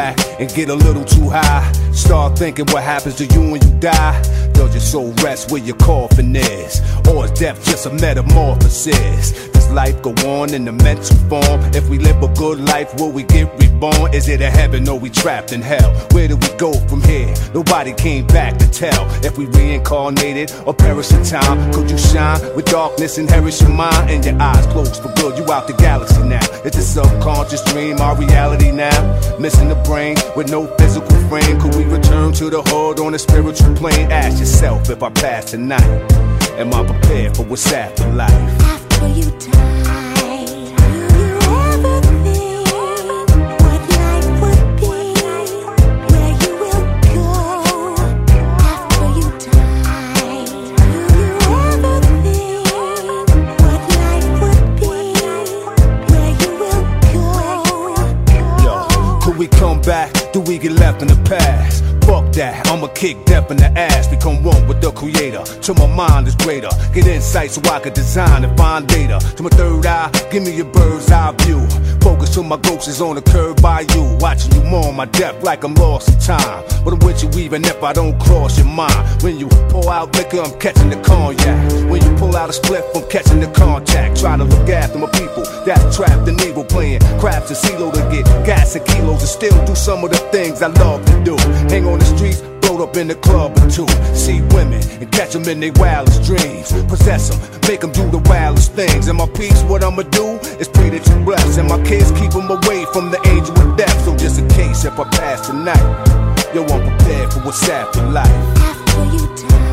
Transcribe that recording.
back and get a little too high. Start thinking what happens to you when you die. Does your soul rest where your coffin is? Or is death just a metamorphosis? Does life go on in the mental form? If we live a good life, will we get reborn? Is it a heaven or we trapped in hell? Where do we go from here? Nobody came back to tell. If we reincarnated or perish in time, could you shine with darkness and perish your mind? And your eyes closed for good, you out the galaxy now. It's a subconscious dream, our reality now. Missing the brain with no physical frame. Could we return to the hood on a spiritual plane? Ask yourself, if I pass tonight, am I prepared for what's after life? After you die, do you ever think what life would be? Where you will go after you die? Do you ever think what life would be? Where you will go? Yo, could we come back? Do we get left in the past? Fuck that, I'ma kick death in the ass. Become one with the creator, till my mind is greater. Get insight so I can design and find data. To my third eye, give me a bird's eye view. Focus till my ghost is on the curb by you. Watching you mourn my death like I'm lost in time. But I'm with you even if I don't cross your mind. When you pour out liquor, I'm catching the cognac. When you pull out a spliff, I'm catching the contact. Trying to look after my people that's trapped in evil. Playing craps and CeeLo to get gas and kilos. And still do some of the things I love to do. Hang on the streets, float up in the club or two. See women and catch them in their wildest dreams. Possess them, make them do the wildest things. And my peace, what I'ma do is pray that you bless. And my kids keep them away from the angel of death. So just in case if I pass tonight, yo, I'm prepared for what's after life. After you die.